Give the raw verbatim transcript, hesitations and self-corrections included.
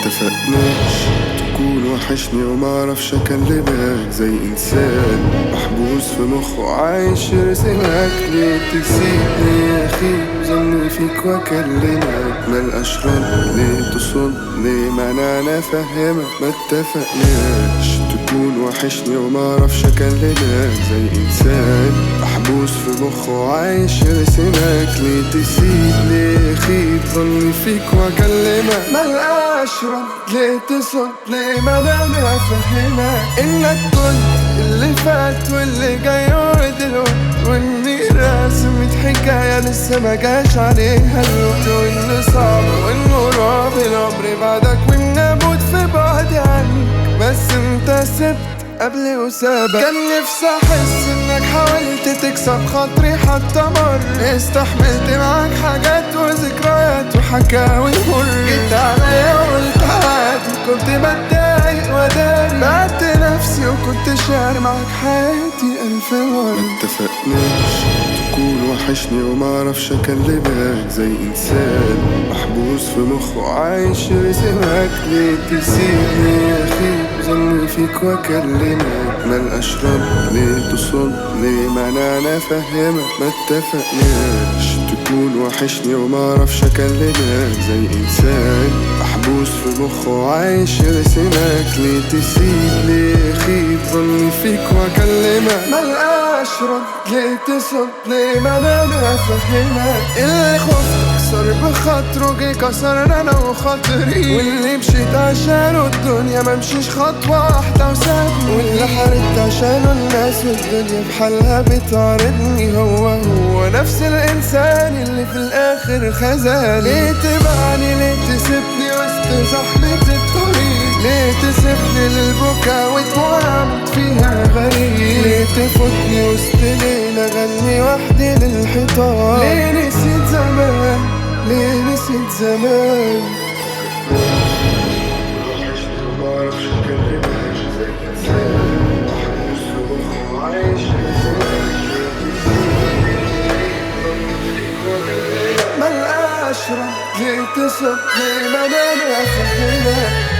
اتفقناش تكون وحشني ومعرفش اكلمك زي انسان محبوس في مخه عايش يرسمك. ليه تسيبني يا اخي ظني فيك واكلمك ملقاش رد؟ ليه تصد؟ ليه معنى انا افهمك؟ ما اتفقناش تكون وحشني ومعرفش اكلمك زي انسان محبوس في مخه عايش يرسمك. ليه تسيبني يا اخي ظني فيك واكلمك ملقاش رد؟ ليه تصد؟ ليه ما انا افهمك انك كنت اللي فات واللي جاي ودلوقتي، واني راسمت حكاية لسه ما جاش عليها الوقت، وانه صعب وانه رعب العمر بعدك، واني اموت في بعدي عنك بس انت سبت قبلي وسابك. كان نفسي احس انك حاولت تكسب خاطري حتى مرة، استحملت معاك حاجات وذكريات وحكاوي مر، جيت عليا وقلت عادي كنت بتضايق وداري، بعت نفسي وكنت شاعر معاك حياتي ألف مرة. متفقناش تكون وحشني ومعرفش اكلمك زي انسان محبوس في مخه عايش يرسمك. ليه تسيبني يا اخي ظني فيك واكلمك ملقاش رد؟ ليه تصد؟ ليه معنى انا افهمك؟ ما اتفقناش تكون وحشني ومعرفش اكلمك زي انسان محبوس في مخه عايش يرسمك. ليه تسيبني يا اخي ظني فيك واكلمك ملقاش رد؟ ليه تصد؟ ليه معنى انا افهمك؟ اللي خفت اكسر بخاطره جه كسرنا انا وخاطري، واللي مشيت عشانه الدنيا ممشيش خطوة واحدة وسابني، واللي حاربت عشانه الناس والدنيا بحالها بتعرضني هو هو نفس الانسان اللي في الاخر خذلني. ليه تبعني؟ ليه تسيبني وسط زحمة الطريق؟ ليه تسيبني للبكا وتوعمت فيها غريب؟ ليه تفوتني وسط ليلة غني وحدي للحيطان؟ ليه نسيت زمان؟ ليه نسيت زمان؟ ملقاش رد؟ ليه تصد؟ ليه ما انا افهمك؟